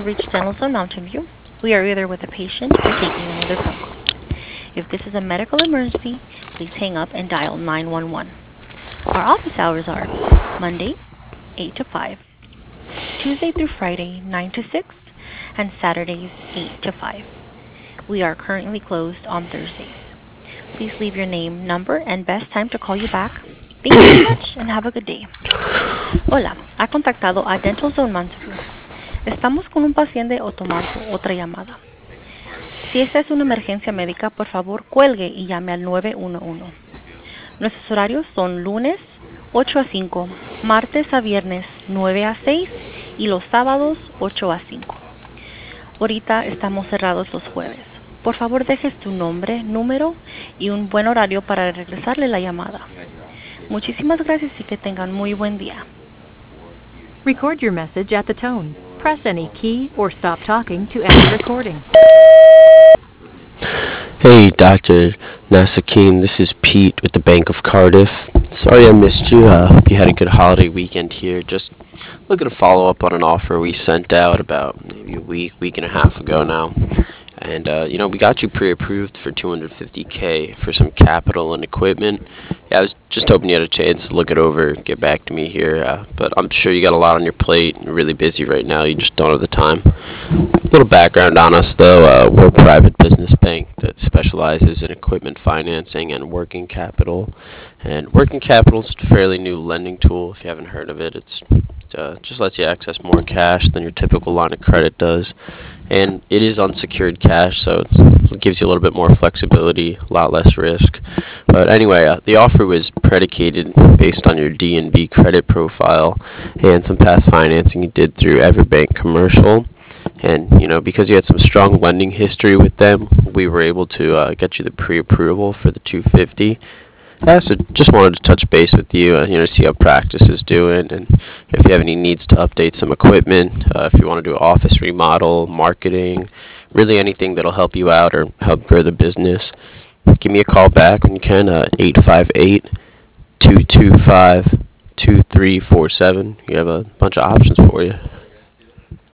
you reached Denelson Mountain View. We are either with a patient or taking another phone call. If this is a medical emergency, please hang up and dial 911. Our office hours are Monday, 8 to 5, Tuesday through Friday, 9 to 6, and Saturdays, 8 to 5. We are currently closed on Thursdays. Please leave your name, number, and best time to call you back. Thank you very much and have a good day. Hola, ha contactado a Dental Zone Mountain View. Estamos con un paciente o tomando otra llamada. Si esta es una emergencia médica, por favor cuelgue y llame al 911. Nuestros horarios son lunes 8 a 5, martes a viernes 9 a 6 y los sábados 8 a 5. Ahorita estamos cerrados los jueves. Por favor dejes tu nombre, número y un buen horario para regresarle la llamada. Muchísimas gracias y que tengan muy buen día. Record your message at the tone. Press any key or stop talking to end recording. Hey, Dr. Nasakim, this is Pete with the Bank of Cardiff. Sorry I missed you. Hope you had a good holiday weekend here. Just looking to follow up on an offer we sent out about maybe a week and a half ago now. And, we got you pre-approved for $250K for some capital and equipment. Yeah, I was just hoping you had a chance to look it over, get back to me here. But I'm sure you got a lot on your plate. You're really busy right now. You just don't have the time. A little background on us, though. We're a private business bank that specializes in equipment financing and working capital. And working capital is a fairly new lending tool. If you haven't heard of it, it just lets you access more cash than your typical line of credit does. And it is unsecured cash, so it gives you a little bit more flexibility, a lot less risk. But anyway, the offer was predicated based on your D&B credit profile and some past financing you did through Everbank Commercial. And, because you had some strong lending history with them, we were able to get you the pre-approval for the 250. So just wanted to touch base with you, see how practice is doing, and if you have any needs to update some equipment, if you want to do an office remodel, marketing, really anything that'll help you out or help grow the business. Give me a call back when you can, 858-225-2347. We have a bunch of options for you.